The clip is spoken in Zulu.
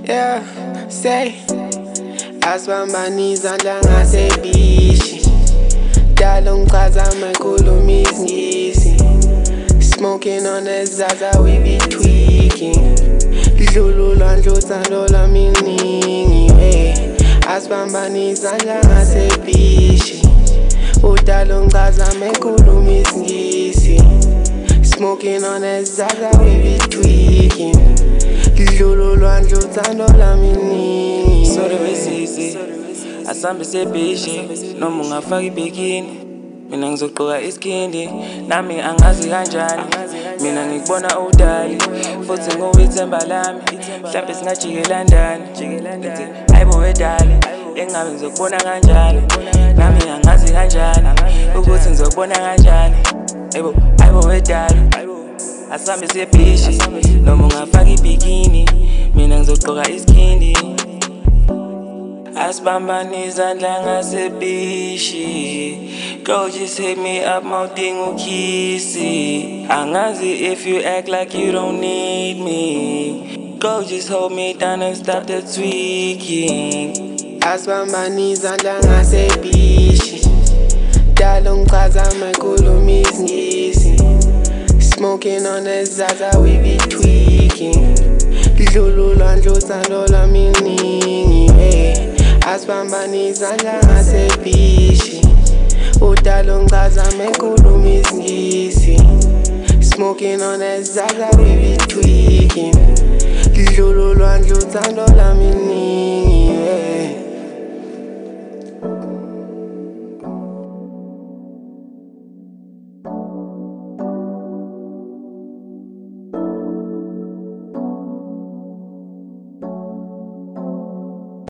Yeah, say asibambani izandla ngasebishi dala umchazama ekhuluma isingisi smoking on a zaza we be tweaking dlulu lwandle uthando lwami luningi asibambani izandla ngasebishi udala umchazama ekhuluma isingisi smoking on a zaza we be tweaking dlulu lwandle uthando lwami luningi Sorry wesisi asambise bishi noma ungafaka ibikini mina ngizogqoka iskindi nami angazi kanjani mina ngikubona udali futhi ngowithemba lami mhlawumbe singajikela ndani hayibo wedali engabe ngizokubona kanjani nami angazi kanjani ukuthi ngizokubona kanjani hayibo wedali asambise bishi noma ungafaka ibikini mina ngizogqoka iskindi asibambani izandla ngasebishi girl just hit me up mawudinga ukhisi angazi if you act like you don't need me girl just hold me down and stop the tweaking asibambani izandla ngasebishi dala umchazama ekhuluma isingisi smoking on a zaza we be tweaking dlulu lwandle uthando lwami luningi asibambani izandla ngasebishi udala umchazama ekhuluma isingisi smoking on a zaza we be tweaking dlulu lwandle uthando lwami luningi